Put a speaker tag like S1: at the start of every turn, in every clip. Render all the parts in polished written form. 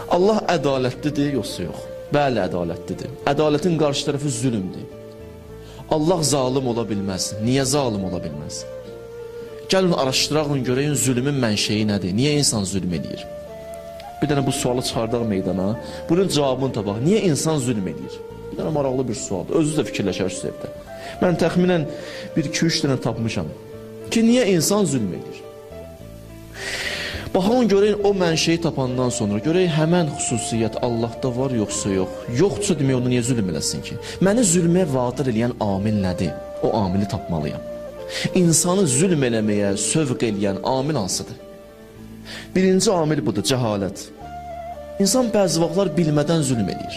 S1: Allah ədalətlidir, yoxsa yox? Bəli, ədalətlidir. Ədalətin qarşı tərəfi zülmdür. Allah zalim ola bilməz. Niyə zalim ola bilməz? Gəlin araşdırağın, görəyin zülmün mənşəyi nədir? Niyə insan zülm edir? Bir dənə bu sualı çıxardaq meydana. Bunun cavabını tapaq. Niyə insan zülm edir? Bir dənə maraqlı bir sualdır. Özünüz də fikirləşərsiniz evdə. Mən təxminən 1-2-3 dənə tapmışam ki, niyə insan zülm edir? Baxın, görəyin o mənşəyi tapandan sonra, görəyin həmən xüsusiyyət Allahda var, yoxsa yox? Yoxdursa demək, onu niyə zülm eləsin ki? Məni zülmə vadir eləyən amil nədir? O amili tapmalıyam. İnsanı zülm eləməyə sövq eləyən amil hansıdır? Birinci amil budur, cəhalət. İnsan bəzi vaxtlar bilmədən zülm edir.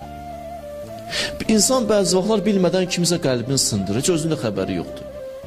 S1: İnsan bəzi vaxtlar bilmədən kimsə qəlbini sındırır, heç özünün də xəbəri yoxdur.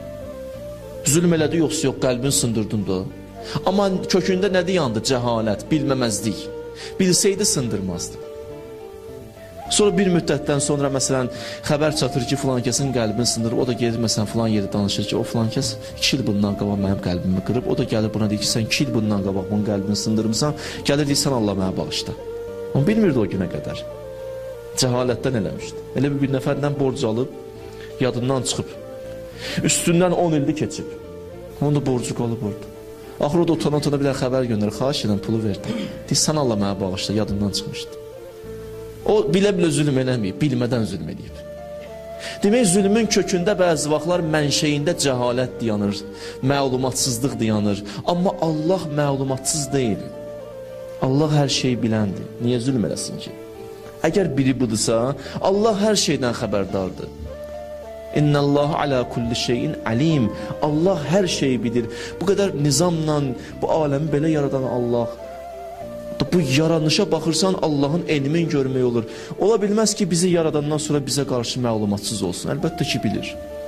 S1: Zülm elədi, yoxsa yox, qəlbini sındırdın da. Amma kökündə nədir yandı? Cəhalət, bilməməzlik. Bilsəydi sındırmazdı. Sonra bir müddətdən sonra məsələn xəbər çatır ki, filan kəsin qəlbini sındırıb, o da gedir məsələn filan yerdə danışır ki, o filan kəs 2 il bundan qabaq mənim qəlbimi qırıb, o da gəlir buna deyir ki, sən 2 il bundan qabaq bunun qəlbini sındırmısan, gəlir deyirsən Allah mənə bağışla. Onu bilmirdi o günə qədər. Cəhalətdən eləmişdi. Elə bir nəfərdən borc alıb, yadından çıxıb. Üstündən 10 ildir keçib. Onun da borcu qalıb orada. Axır o da utana-utana bir xəbər göndərir, xahiş edən pulu verdi. Deyir, sən Allah mənə bağışla, yadından çıxmışdı. O bilə-bilə zülm eləməyib, bilmədən zülm edib. Demək, zülmün kökündə bəzi vaxtlar mənşəyində cəhalət dayanır, məlumatsızlıq dayanır. Amma Allah məlumatsız deyil. Allah hər şeyi biləndir. Niyə zülm eləsin ki? Əgər biri budursa, Allah hər şeydən xəbərdardır. İnnəllahu alə kulli şeyin alim. Allah hər şeyi bilir. Bu qədər nizamla bu aləmi belə yaradan Allah. Bu yaranışa baxırsan Allahın elmin görmək olur. Ola bilməz ki, bizi yaradandan sonra bizə qarşı məlumatsız olsun. Əlbəttə ki, bilir.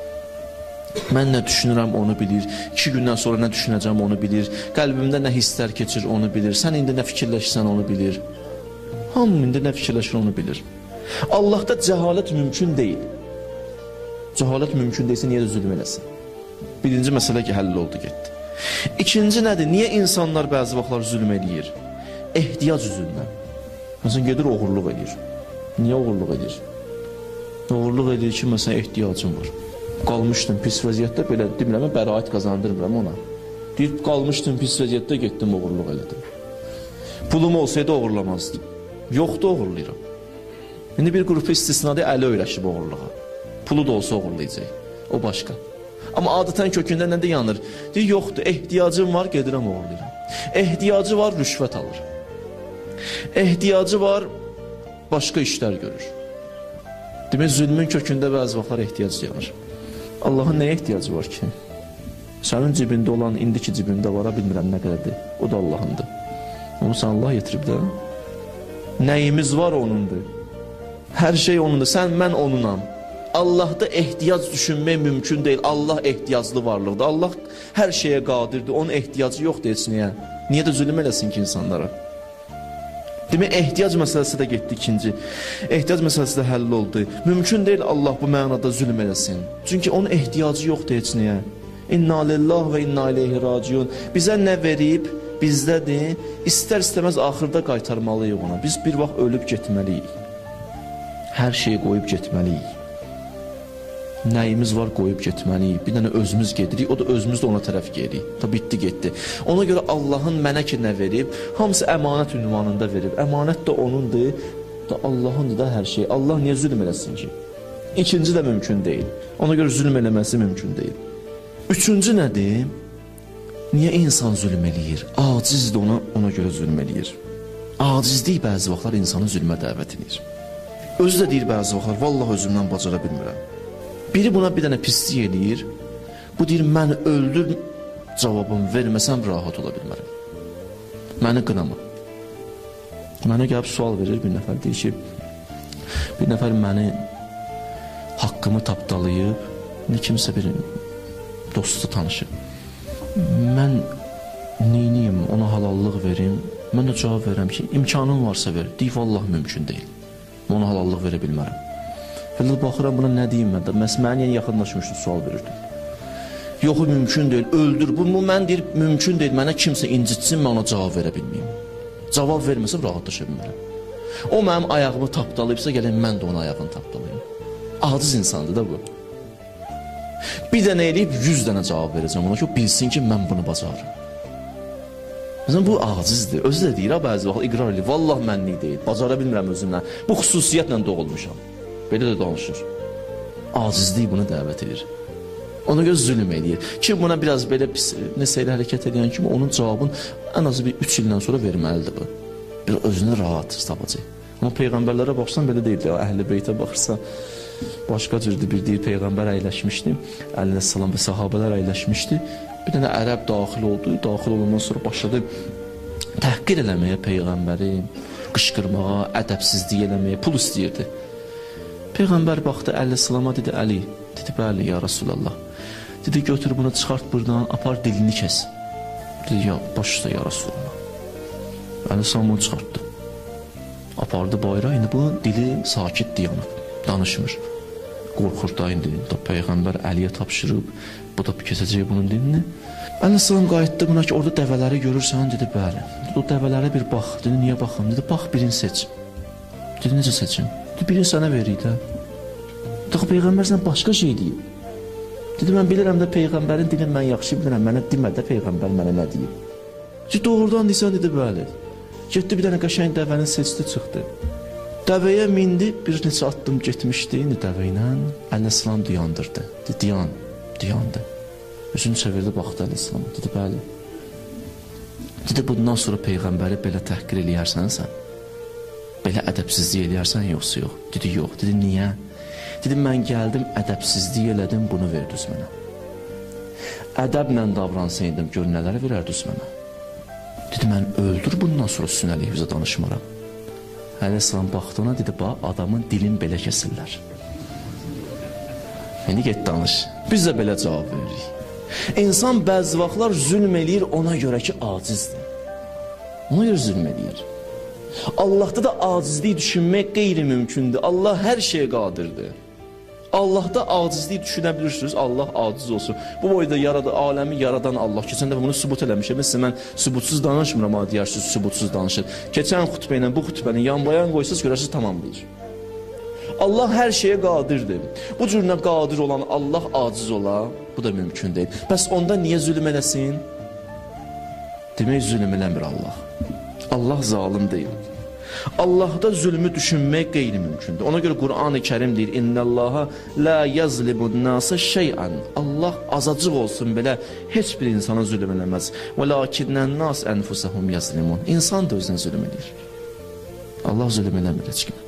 S1: Mən nə düşünürəm, onu bilir. 2 gündən sonra nə düşünəcəm, onu bilir. Qəlbimdə nə hisslər keçir, onu bilir. Sən indi nə fikirləşsən, onu bilir. Hamı indi nə fikirləşir, onu bilir. Allahda cəhalət mümkün deyil. Cəhalət mümkün deyilsə, niyə də zülm eləsin? Birinci məsələ ki, həll oldu, getdi. İkinci nədir? Niyə insanlar bəzi vaxtlar zülm eləyir? Ehtiyac üzündən. Məsələn, gedir, oğurluq edir. Niyə oğurluq edir? Oğurluq edir ki, məsələn, ehtiyacım var. Qalmışdım pis vəziyyətdə, belə demirəm, bəraət qazandırmıram ona. Deyir, qalmışdım pis vəziyyətdə, getdim, oğurluq elədim. Pulum olsaydı oğurlamazdım. Yoxdur, oğurlayıram. İndi bir qrupu istisnadır, əli öyrəşib oğurluğa. Pulu da olsa oğurlayacaq. O başqa. Amma adətən kökündə nədə yanır? Deyir, yoxdur, ehtiyacım var, gedirəm, oğurlayıram. Ehtiyacı var, rüşvət alır. Ehtiyacı var, başqa işlər görür. Demək, zülmün kökündə bəzi vaxtlar ehtiyac yanır. Allahın nəyə ehtiyacı var ki? Sənin cibində olan, indiki cibində vara bilmirəm nə qədərdir. O da Allahındır. Onu sən Allah yetirib də. Nəyimiz var onundur. Hər şey onundur. Sən, mən onunam. Allahda ehtiyac düşünmək mümkün deyil. Allah ehtiyaclı varlıqdır. Allah hər şeyə qadirdir. Onun ehtiyacı yoxdur heç nəyə. Niyə də zülm eləsin ki insanlara? Demək, ehtiyac məsələsi də getdi ikinci. Ehtiyac məsələsi də həll oldu. Mümkün deyil Allah bu mənada zülm eləsin. Çünki onun ehtiyacı yoxdur heç nəyə. İnna lillah və inna ileyhi raciun. Bizə nə verib, bizdədir. İstər-istəməz axırda qaytarmalıyıq ona. Biz bir vaxt ölüb getməliyik. Hər şeyi qoyub getməliyik. Nəyimiz var, qoyub getməliyik. Bir dənə özümüz gedirik, o da özümüz də ona tərəf gedirik. Ta bitdi, getdi. Ona görə Allahın mənə ki nə verib, hamısı əmanət ünvanında verib. Əmanət də onundur, da Allahındır da hər şey. Allah niyə zülm eləsin ki? İkinci də mümkün deyil. Ona görə zülm eləməsi mümkün deyil. Üçüncü nədir? Niyə insan zülm eləyir? Acizdir, ona görə zülm eləyir. Acizlik bəzi vaxtlar insanı zülmə dəvət edir. Özü də deyir bəzi vaxtlar, vallahi özümdən bacara bilmirəm. Biri buna bir dənə pislik eləyir. Bu deyir, mən öldür cavabımı verməsəm rahat ola bilmərəm. Məni qınama. Mənə gəlib sual verir bir nəfər, deyir ki, bir nəfər məni haqqımı tapdalayıb, kimsə bir dostu tanışıb. Mən neyniyim, ona halallıq verim. Mən də cavab verirəm ki, imkanın varsa ver. Deyir, vallahi mümkün deyil. Ona halallıq verə bilmərəm. Elə baxıram buna nə deyim mən də. Mənə yaxınlaşmışdı, sual verirdim. Yox, mümkün deyil, öldür. Bu mən deyir, mümkün deyil. Mənə kimsə incitsin, mən ona cavab verə bilməyim. Cavab verməsəm rahatlaşa bilmərəm. O mənim ayağımı tapdalayıbsa, gəlin mən də onun ayağını tapdalayım. Aciz insandır da bu. Bir dənə eləyib 100 dənə cavab verəcəm ona ki, o bilsin ki, mən bunu bacarım. Məsələn, bu acizdir. Özü də deyir, bəzi vaxt iqrar edir. Vallah mənlik deyil, bacara bilmirəm özümdən. Bu xüsusiyyətlə doğulmuşam. Belə də danışır. Acizlik bunu dəvət edir. Ona görə zülm eləyir. Kim buna biraz belə pis, nəsə ilə hərəkət edən kimi onun cavabını ən azı bir 3 ildən sonra verməlidir bu. Bir özünü rahat tapacaq. Amma peyğəmbərlərə baxsan belə deyildi. Əhl-i Beytə baxırsa başqa cürdür. Bir deyir peyğəmbər əyləşmişdi. Əleyhissalam və sahabələr əyləşmişdi. Bir dənə ərəb daxil oldu. Daxil olandan sonra başladı təhqir eləməyə peyğəmbəri, qışqırmağa, ədəbsizlik eləməyə, pul istəyirdi. Peyğəmbər baxdı Əleyhissalama dedi, Əli, dedi, bəli ya Rasulallah. Dedi, götür bunu, çıxart buradan, apar dilini kes. Dedi, ya, baş üstə ya Rasulallah. Əleyhissalam onu çıxartdı. Apardı bayrağı, indi bu dili sakit dayanıb, danışmır. Qorxur da indi, Peyğəmbər Əliyə tapşırıb, bu da kesəcək bunun dilini. Əleyhissalam qayıtdı buna ki, orada dəvələri görürsən, dedi, bəli. Dedi, o dəvələrə bir bax, dedi, niyə baxım? Dedi, bax, birini seç. Dedi, necə seçim? Dedi, birini sənə verik də. Dedi, Peyğəmbər sən başqa şey deyib. Dedi, mən bilirəm də Peyğəmbərin dilini mən yaxşı bilirəm, mənə demə də Peyğəmbər mənə nə deyib. Dedi, doğrudan deysən, dedi, bəli. Getdi bir dənə qəşəng dəvəni seçdi, çıxdı. Dəvəyə mindi, bir neçə addım getmişdi, indi dəvə ilə Əleyhissalam dayandırdı. Dedi, dayandı. Üzünü çevirdi, baxdı Əleyhissalama, dedi, bəli. Dedi, bundan sonra Peyğəmbəri belə təhqir eləyərsən sən, belə ədəbsizlik eləyərsən, yoxsa yox. Dedi, yox. Dedi, niyə? Dedi, mən gəldim, ədəbsizlik elədim, bunu verdiniz mənə. Ədəblə davransaydım, gör nələrə verərdiniz mənə. Dedi, mən öldür bundan sonra sizin əleyhinizə danışmaram. Əleyhissalam baxdı ona, dedi, bax, adamın dilini belə kesirlər. İndi get danış. Biz də belə cavab veririk. İnsan bəzi vaxtlar zülm eləyir ona görə ki, acizdir. Ona görə zülm eləyir. Allahda da acizlik düşünmək qeyri-mümkündür. Allah hər şeyə qadirdir. Allahda acizlik düşünə bilirsiniz, Allah aciz olsun. Bu boyda aləmi yaradan Allah. Keçən dəfə bunu sübut eləmişəm. Mesela mən sübutsuz danışmıram, amma deyirsiniz sübutsuz danışır. Keçən xütbə ilə bu xütbəni yan-bayan qoysaz görərsiniz tamamlayır. Allah hər şeyə qadirdir. Bu cürünə qadir olan Allah aciz ola, bu da mümkün deyil. Bəs onda niyə zülm eləsin? Demək zülm eləmir Allah. Allah zalim deyil. Allahda zülmü düşünmək qeyri-mümkündür. Ona görə Qur'an-ı Kərim deyir, İnnəllaha la yazlibun-nasa şey'an. Allah azacıq olsun belə heç bir insana zülm eləməz. Velakinnən-nas enfusahum yazlimun. İnsan da özünə zülm edir. Allah zülm eləmir heç kimə.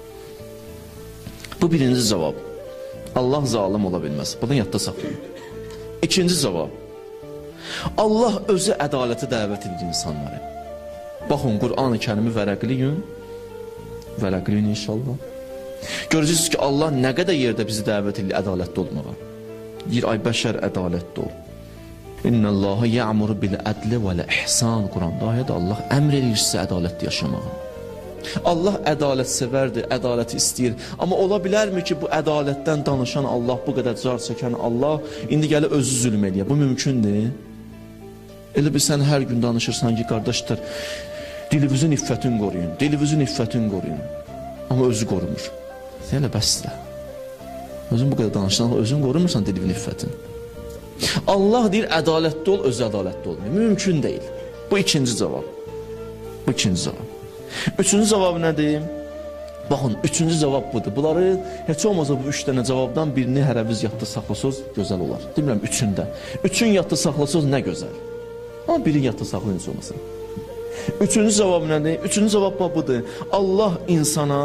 S1: Bu birinci cavab. Allah zalim ola bilməz. Bunu yadda saxlayın. İkinci cavab. Allah özü ədaləti dəvət edir insanları. Baxın, Qur'an-ı Kərimi vərəqləyin. Vərəqləyin inşallah. Görəcəksiniz ki, Allah nə qədər yerdə bizi dəvət edir ədalətli olmağa. Deyir, ay bəşər ədalətli ol. İnnəllaha ya'muru bil-ədli vəl-ihsan. Qur'anda ayədə Allah əmr edir sizə ədalətli yaşamağa. Allah ədalət sevərdir, ədaləti istəyir. Amma ola bilərmi ki, bu ədalətdən danışan Allah, bu qədər car çəkən Allah indi gəlir özü zülm edir. Bu mümkündür. Elə bir sən hər gün danışırsan ki, qardaşlar, dilinizin iffətini qoruyun, dilinizin iffətini qoruyun. Amma özü qorumur. Elə bəsdir. Özün bu qədər danışsan, özün qorumursan dilinin iffətini. Allah deyir, ədalətli ol, özü ədalətli olmuyor. Mümkün deyil. Bu ikinci cavab. Bu ikinci cavab. Üçüncü cavab nədir? Baxın, üçüncü cavab budur. Bunları heç olmazsa bu 3 dənə cavabdan birini hərəviz yadda saxlasaz gözəl olar. Demirəm, üçündə. Üçün yadda saxlasaz nə gözəl. Amma birini yadda saxlayın heç olmasa. Üçüncü cavab nədir? Üçüncü cavab budur. Allah insana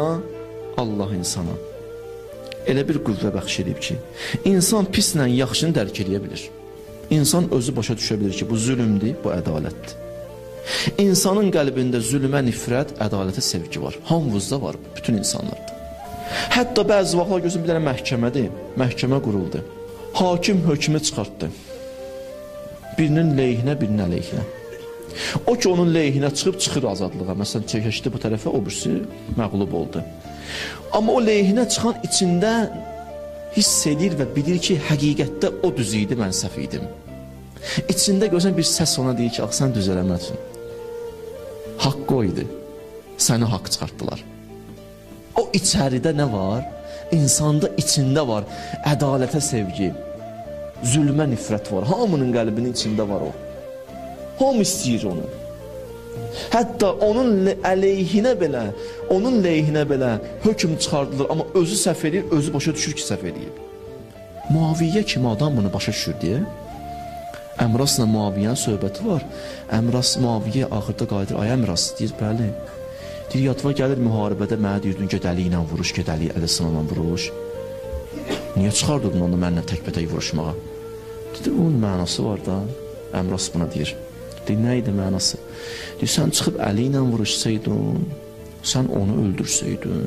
S1: elə bir qüvvə bəxş edib ki, insan pislə yaxşını dərk edə bilir. İnsan özü başa düşə bilir ki, bu zülmdür, bu ədalətdir. İnsanın qəlbində zülmə nifrət, ədalətə sevgi var. Hamımızda var, bütün insanlarda. Hətta bəzi vaxtlar gözün bir dənə məhkəmədir, məhkəmə quruldu. Hakim hökmü çıxartdı. Birinin leyhinə, birinin əleyhinə. O ki, onun leyhinə çıxır azadlığa. Məsələn, çəkişdi bu tərəfə, o birisi məğlub oldu. Amma o leyhinə çıxan içində hiss edir və bilir ki, həqiqətdə o düz idi, mən səhv idim. İçində görsən bir səs ona deyir ki, sən düz eləmədin. Haqqı o idi. Səni haqq çıxartdılar. O içəridə nə var? İnsanda içində var ədalətə sevgi, zülmə nifrət var. Hamının qəlbinin içində var o. Hamı istəyir onu. Hətta onun əleyhinə belə hökm çıxardılır, amma özü səhv edir, özü başa düşür ki, səhv edib. Muaviyyə kimi adam bunu başa düşür deyə Əmrasla Muaviyyənin söhbəti var. Əmras Muaviyyə axırda qayıdır, ay Əmras deyir, bəli. Deyir, yadva gəlir müharibədə mənə deyirdin, gedəli ilə vuruş, gedəli əli sınanla vuruş. Niyə çıxardırdın onu mənimlə təkbətək vuruşmağa? Deyir, onun mənası var da. Əmras buna deyir. Deyir, nə idi mənası? Deyir, sən çıxıb əli ilə vuruşsaydın, sən onu öldürsəydin,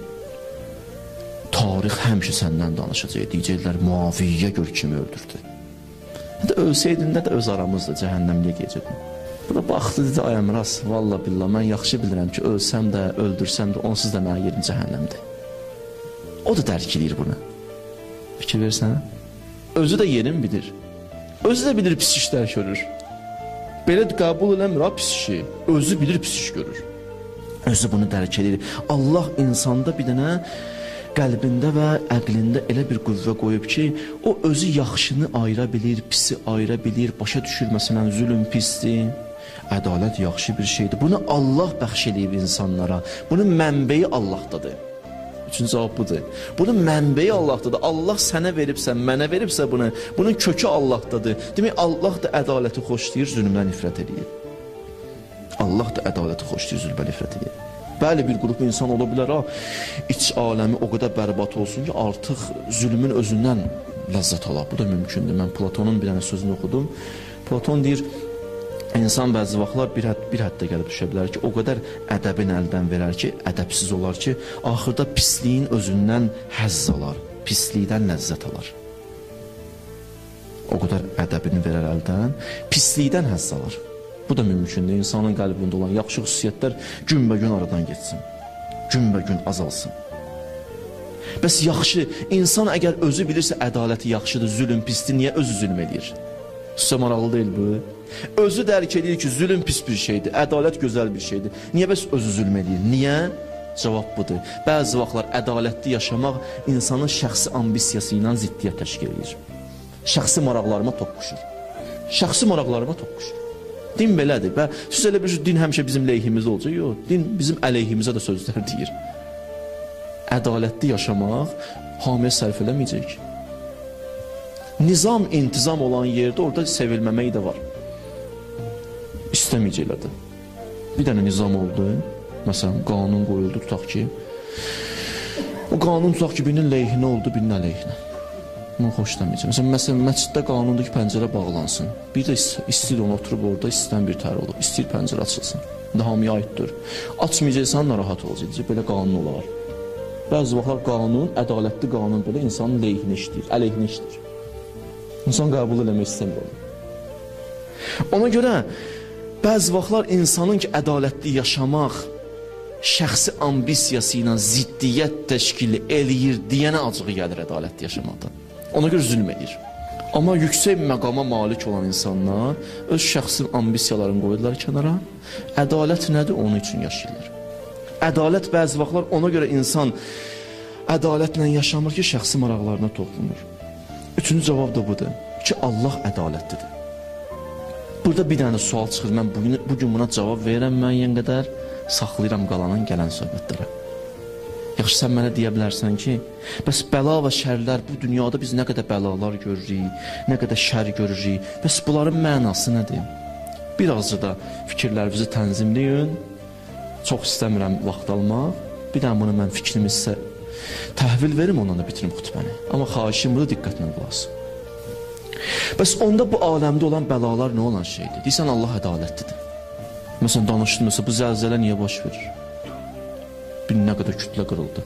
S1: tarix həmişə səndən danışacaq. Deyəcəklər, Muaviyyə gör kimi öldürdü. Nə də ölsəydin, nə də öz aramızda cəhənnəmliyə gecədin. Bu da baxdı, dedi, ay Əmras, valla billah, mən yaxşı bilirəm ki, ölsəm də, öldürsəm də, onsuz da mənə yerim cəhənnəmdir. O da dərk edir bunu. Fikir versən, özü də yerin bilir. Özü də bilir pis işlər görür. Belə qəbul eləmir, ha, pis işi. Özü bilir pis iş görür. Özü bunu dərk edir. Allah insanda bir dənə qəlbində və əqlində elə bir qüvvə qoyub ki, o özü yaxşını ayıra bilir, pisi ayıra bilir, başa düşür, məsələn, zülm pisdir, ədalət yaxşı bir şeydir. Bunu Allah bəxş edib insanlara. Bunun mənbəyi Allahdadır. Üçüncü cavab budur. Bunun mənbəyi Allahdadır. Allah sənə veribsə, mənə veribsə bunu, bunun kökü Allahdadır. Demək, Allah da ədaləti xoşlayır, zülmdən nifrət edir. Allah da ədaləti xoşlayır, zülmdən nifrət edir. Bəli, bir qrup insan ola bilər, ha, iç aləmi o qədər bərbad olsun ki, artıq zülmün özündən ləzzət ala. Bu da mümkündür. Mən Platonun bir dənə sözünü oxudum. Platon deyir, insan bəzi vaxtlar bir həddə gəlib düşə bilər ki, o qədər ədəbin əldən verər ki, ədəbsiz olar ki, axırda pisliyin özündən həzz alar, pislikdən ləzzət alar. O qədər ədəbini verər əldən, pislikdən həzz alar. Bu da mümkündür. İnsanın qəlbində olan yaxşı xüsusiyyətlər günbəgün aradan geçsin. Günbəgün azalsın. Bəs yaxşı, insan əgər özü bilirsə ədaləti yaxşıdır, zülm pisdir, niyə özü zülm edir? Sizə maraqlı deyil bu. Özü dərk edir ki, zülm pis bir şeydir, ədalət gözəl bir şeydir. Niyə bəs özü zülm edir? Niyə? Cavab budur. Bəzi vaxtlar ədalətli yaşamaq insanın şəxsi ambisiyası ilə ziddiyyət təşkil edir. Şəxsi maraqlarıma toqquşur. Şəxsi maraqlarıma toqquşur. Din belədir. Və siz elə bir din həmişə bizim leyhimizdə olacaq. Yox, din bizim əleyhimizə də sözlər deyir. Ədalətli yaşamaq hamiyə sərf eləməyəcək. Nizam, intizam olan yerdə orada sevilməmək də var. İstəməyəcəklər də. Bir dənə nizam oldu. Məsələn, qanun qoyuldu, tutaq ki. O qanun tutaq ki, birinin leyhinə oldu, birinin əleyhinə. Bunu xoşlamayacaq. Məsələn, məsciddə qanundur ki, pəncərə bağlansın. Bir də istəyir onu oturub orada, istəyən bir tər olub. İstəyir pəncərə açılsın. Hamıya aiddir. Açmayacaqsan, narahat olacaq. Belə qanun olar. Bəzi vaxtlar qanun, ədalətli qanun belə insanın leyhinə işləyir, əleyhinə işləyir. İnsan qəbul eləmək istəmir. Ona görə bəzi vaxtlar insanın ki, ədalətli yaşamaq şəxsi ambisiyası ilə ziddiyyət təşkil eləyir deyənə acığı gəlir ədalətli yaşamaqdan. Ona görə zülm edir. Amma yüksək məqama malik olan insanlar öz şəxsi ambisiyalarını qoyurlar kənara. Ədalət nədir? Onun üçün yaşayırlar. Ədalət bəzi vaxtlar ona görə insan ədalətlə yaşamır ki, şəxsi maraqlarına toxunur. Üçüncü cavab da budur ki, Allah ədalətlidir. Burada bir dənə sual çıxır. Mən bugün buna cavab verirəm müəyyən qədər, saxlayıram qalanın gələn söhbətlərə. Yaxşı, sən mənə deyə bilərsən ki, bəs bəla və şərlər, bu dünyada biz nə qədər bəlalar görürük, nə qədər şər görürük, bəs bunların mənası nədir? Birazcık da fikirlərinizi tənzimləyin, çox istəmirəm vaxt almaq, bir dənə bunu mən fikrimi sizə təhvil verim, ondan da bitirim xütbəni. Amma xahişim budur, diqqətlə qulaq asın. Bəs onda bu aləmdə olan bəlalar nə olan şeydir? Deyirsən, Allah ədalətlidir. Məsələn, danışdın, məsələn, bu zəlzələ niyə baş verir? Bir nə qədər kütlə qırıldı.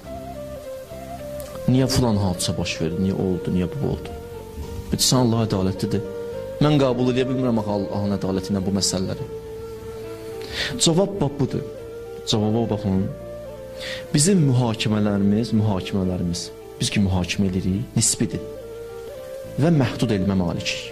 S1: Niyə filan hadisə baş verir? Niyə oldu? Niyə bu oldu? Deyirsən, Allah ədalətlidir. Mən qəbul edə bilmirəm Allahın ədaləti ilə bu məsələləri. Cavab budur. Cavaba baxın. Bizim mühakimələrimiz, biz ki mühakimə edirik, nisbidir. Və məhdud elmə malikik.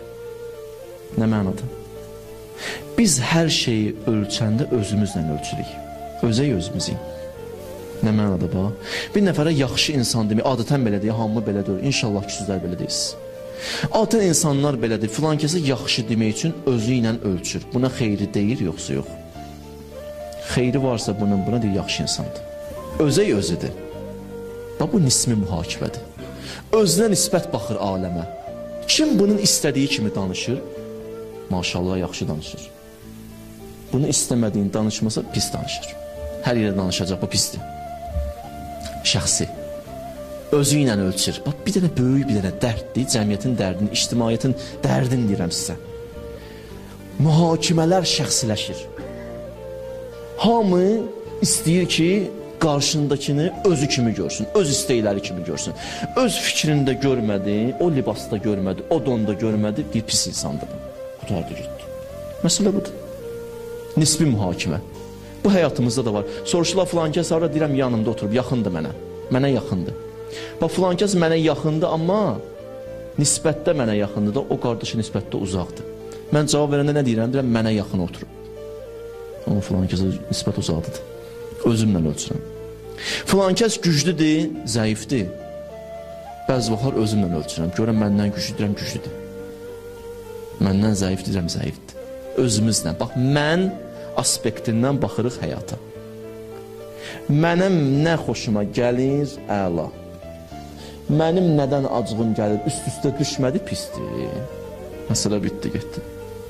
S1: Nə mənada? Biz hər şeyi ölçəndə özümüzlə ölçürük. Özək özümüzük. Nə mənada bax? Bir nəfərə yaxşı insan demək, adətən belə deyil, hamı belə deyil. İnşallah ki, sizlər belə deyilsiniz. Adətən insanlar belədir, filan kəsə yaxşı demək üçün özü ilə ölçür. Buna xeyri deyir, yoxsa yox. Xeyri varsa buna deyir, yaxşı insandır. Özək özüdür. Bax, bu nisbi mühakimədir. Özünə nisbət baxır aləmə. Kim bunun istədiyi kimi danışır? Maşallah, yaxşı danışır. Bunu istəmədiyin danışmasa pis danışır. Hər yerə danışacaq, bu pisdir. Şəxsi. Özü ilə ölçür. Bax, bir dənə böyük, bir dənə dərddir. Cəmiyyətin dərdini, ictimaiyyətin dərdini deyirəm sizə. Mühakimələr şəxsiləşir. Hamı istəyir ki, qarşındakını özü kimi görsün, öz istəkləri kimi görsün. Öz fikrində görmədi, o libasda görmədi, o donda görmədi, bir pis insandır. Qutardı getdi. Məsələ budur. Nisbi mühakimə. Bu həyatımızda da var. Soruşurlar, filan kəs arada deyirəm, yanımda oturub, yaxındır mənə. Mənə yaxındır. Bax, filan kəs mənə yaxındır, amma nisbətdə mənə yaxındır da, o qardaşı nisbətdə uzaqdır. Mən cavab verəndə nə deyirəm? Deyirəm, mənə yaxın oturub. Amma filan kəsə nisbət uzaqdır. Özümlə ölçürəm. Filan kəs güclüdür, zəifdir. Bəzi vaxtlar özümlə ölçürəm. Görəm, məndən güclüdürəm, güclüdür. Məndən zəifdirəm, zəifdir. Özümüzlə. Bax, mən aspektindən baxırıq həyata. Mənim nə xoşuma gəlir, əla. Mənim nədən acığım gəlir, üst-üstə düşmədi, pisdir. Məsələ bitdi, getdi.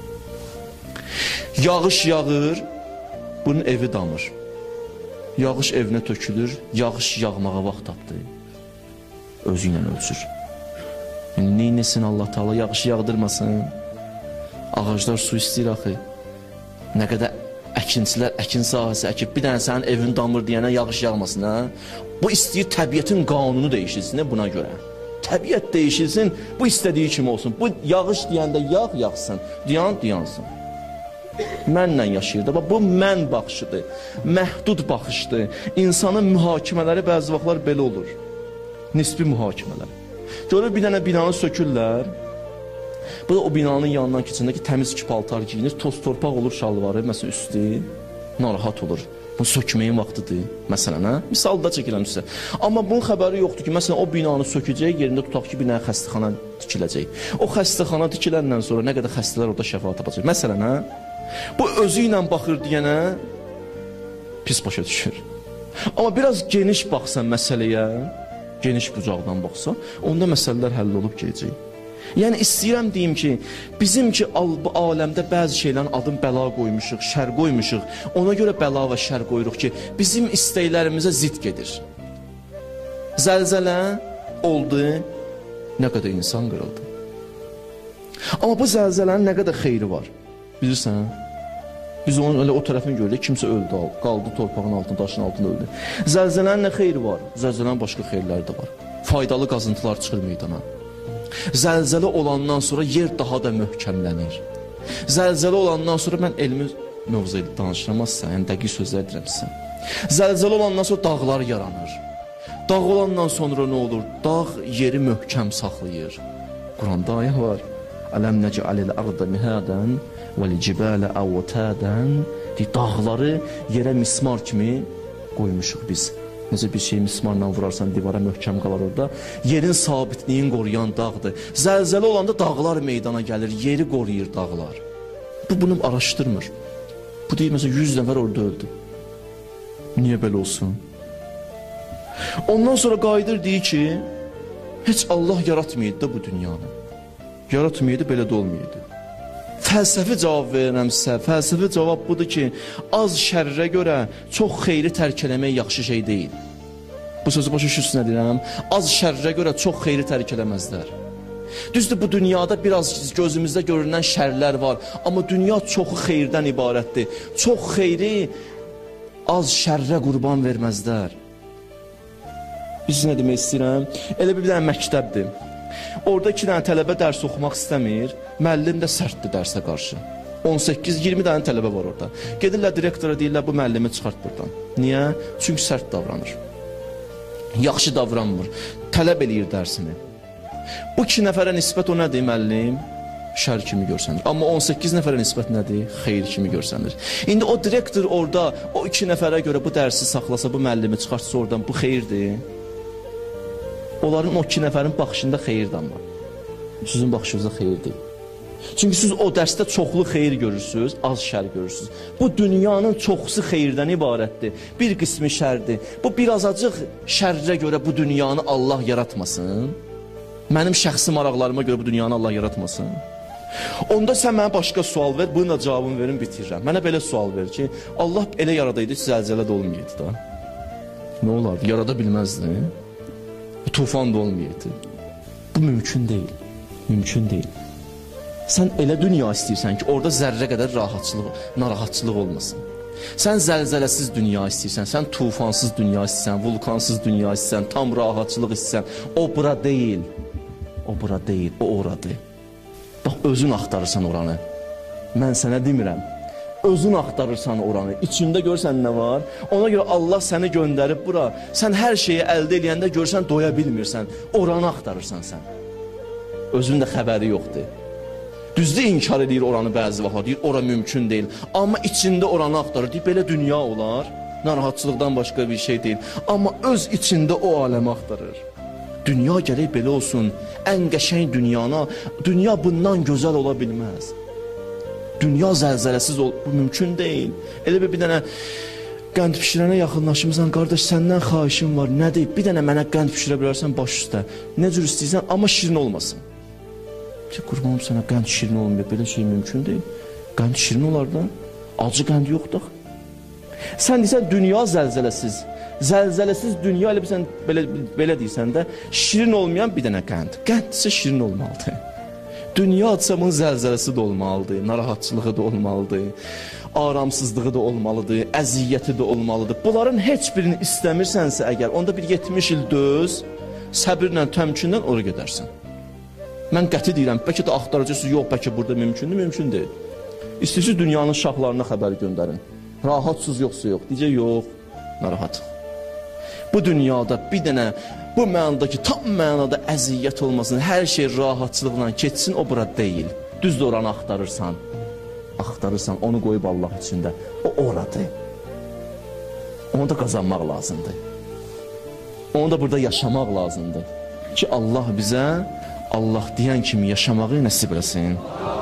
S1: Yağış yağır, bunun evi damır. Yağış evinə tökülür, yağış yağmağa vaxt tapdı. Özü ilə ölçür. Yəni, neynesin Allah Teala, yağış yağdırmasın. Ağaclar su istəyir axı. Nə qədər əkinçilər, əkin sahəsi əkib, bir dənə sənin evin damır deyənə yağış yağmasın, hə? Bu istəyir təbiətin qanunu dəyişilsin, buna görə. Təbiət dəyişilsin, bu istədiyi kimi olsun. Bu yağış deyəndə yağsın, yansın. Mənlə yaşayır da, bu mən baxışıdır, məhdud baxışdır. İnsanın mühakimələri bəzi vaxtlar belə olur. Nisbi mühakimələr. Görür, bir dənə binanı sökürlər. Bu da o binanın yanından keçəndə ki, təmiz ki paltar giyinir, toz torpaq olur şalvarı, məsələn üstü, narahat olur. Bu sökməyin vaxtıdır, məsələn, hə? Misal da çəkirəm sizə. Amma bunun xəbəri yoxdur ki, məsələn, o binanı sökəcək, yerində tutaq ki, bir dənə xəstəxana tikiləcək. O xəstəxana tikiləndən sonra nə qədər xəstələr orada şəfa tapacaq. Məsələn, hə? Bu özü ilə baxır deyənə pis başa düşür. Amma biraz geniş baxsan məsələyə, geniş bucaqdan baxsan, onda məsələlər həll olub gələcək. Yəni istəyirəm deyim ki, bizim ki aləmdə bəzi şeylərin adın bəla qoymuşuq, şər qoymuşuq. Ona görə bəla və şər qoyuruq ki, bizim istəklərimizə zidd gedir. Zəlzələ oldu, nə qədər insan qırıldı. Amma bu zəlzələnin nə qədər xeyri var? Bilirsən, biz onun elə o tərəfini görürük, kimsə öldü, qaldı torpağın altında, daşın altında öldü. Zəlzələnin nə xeyri var? Zəlzələnin başqa xeyirləri də var. Faydalı qazıntılar çıxır meydana. Zəlzələ olandan sonra yer daha da möhkəmlənir. Zəlzələ olandan sonra mən elmi mövzu ilə danışıram, yəni dəqiq sözlər deyirəm sizə. Zəlzələ olandan sonra dağlar yaranır. Dağ olandan sonra nə olur? Dağ yeri möhkəm saxlayır. Quranda ayə var. Ələm necəalil arda mihadən vəl-cibalə əvtədən. Dağları yerə mismar kimi qoymuşuq biz. Necə bir şey mismarla vurarsan divara möhkəm qalar orada. Yerin sabitliyini qoruyan dağdır. Zəlzələ olanda dağlar meydana gəlir, yeri qoruyur dağlar. Bu bunu araşdırmır. Bu deyir, məsələn, 100 nəfər orada öldü. Niyə belə olsun? Ondan sonra qayıdır deyir ki, heç Allah yaratmaydı da bu dünyanı. Yaratmaydı, belə də olmaydı. Fəlsəfi cavab verirəm sizə. Fəlsəfi cavab budur ki, az şərrə görə çox xeyri tərk eləmək yaxşı şey deyil. Bu sözü başa düşürsünüz nə deyirəm? Az şərrə görə çox xeyri tərk eləməzlər. Düzdür, bu dünyada biraz gözümüzdə görünən şərlər var. Amma dünya çoxu xeyirdən ibarətdir. Çox xeyri az şərrə qurban verməzlər. Biz nə demək istəyirəm? Elə bir dənə məktəbdir. Orada 2 dənə tələbə dərs oxumaq istəmir, müəllim də sərtdir dərsə qarşı. 18-20 dənə tələbə var orada. Gedirlər direktora, deyirlər, bu müəllimi çıxart buradan. Niyə? Çünki sərt davranır. Yaxşı davranmır. Tələb eləyir dərsini. Bu 2 nəfərə nisbət o nədir müəllim? şər kimi görsənir. Amma 18 nəfərə nisbət nədir? Xeyir kimi görsənir. İndi o direktor orada o 2 nəfərə görə bu dərsi saxlasa, bu müəllimi çıxartsa oradan, bu xeyirdir. Onların o 2 nəfərin baxışında xeyirdir amma. Sizin baxışınızda xeyir deyil. Çünki siz o dərsdə çoxlu xeyir görürsünüz, az şər görürsünüz. Bu dünyanın çoxsu xeyirdən ibarətdir. Bir qismi şərdir. Bu birazcıq şərrə görə bu dünyanı Allah yaratmasın. Mənim şəxsi maraqlarıma görə bu dünyanı Allah yaratmasın. Onda sən mənə başqa sual ver, bunun da cavabını verin, bitirirəm. Mənə belə sual ver ki, Allah elə yaradaydı, zəlzələ də olmayaydı da. Nə olardı? Yarada bilməzdi. Tufan da olmayaydı. Bu mümkün deyil. Mümkün deyil. Sən elə dünya istəyirsən ki, orada zərrə qədər narahatçılıq olmasın. Sən zəlzələsiz dünya istəyirsən, sən tufansız dünya istəyirsən, vulkansız dünya istəyirsən, tam rahatçılıq istəyirsən. O bura deyil. O bura deyil, o oradır. Bax, özün axtarırsan oranı. Mən sənə demirəm. Özün axtarırsan oranı. İçində görsən nə var? Ona görə Allah səni göndərib bura. Sən hər şeyi əldə eləyəndə görsən doya bilmirsən. Oranı axtarırsan sən. Özün də xəbəri yoxdur. Düzdür, inkar edir oranı bəzi vaxt, deyir, ora mümkün deyil. Amma içində oranı axtarır, deyir, belə dünya olar, narahatçılıqdan başqa bir şey deyil. Amma öz içində o aləmi axtarır. Dünya gərək belə olsun, ən qəşəng dünya bundan gözəl ola bilməz. Dünya zəlzələsiz bu mümkün deyil. Elə bir dənə qənd pişirənə yaxınlaşımızdan, qardaş, səndən xahişim var, nə deyib, bir dənə mənə qənd pişirə bilərsən baş üstə, nə cür istəyirsən, amma şirin olmasın. Ki, qurbanım sənə qənd şirin olmuyor, belə şey mümkün deyil. Qənd şirin olar da, acı qənd yoxdur. Sən deyirsən, dünya zəlzələsiz. Zəlzələsiz dünya ilə sən belə deyirsən də, şirin olmayan bir dənə qənd. Qənd isə şirin olmalıdır. Dünya adsamın zəlzələsi də olmalıdır, narahatçılığı da olmalıdır, aramsızlığı da olmalıdır, əziyyəti də olmalıdır. Bunların heç birini istəmirsənsə əgər, onda bir 70 il döz, səbirlə, təmkindən ora gedərsən. Mən qəti deyirəm, bəlkə də axtaracaqsınız, yox, bəlkə burada mümkündür, mümkün deyil. İstəyirsiniz dünyanın şahlarına xəbər göndərin. Rahatsız yoxsa yox, deyəcək, yox, narahat. Bu dünyada bir dənə, bu mənadakı, tam mənada əziyyət olmasın, hər şey rahatçılıqla keçsin, o bura deyil. Düzdür, oranı axtarırsan, onu qoyub Allah içində, o oradır. Onu da qazanmaq lazımdır. Onu da burada yaşamaq lazımdır. Ki Allah bizə, Allah deyən kimi yaşamağı nəsib eləsin.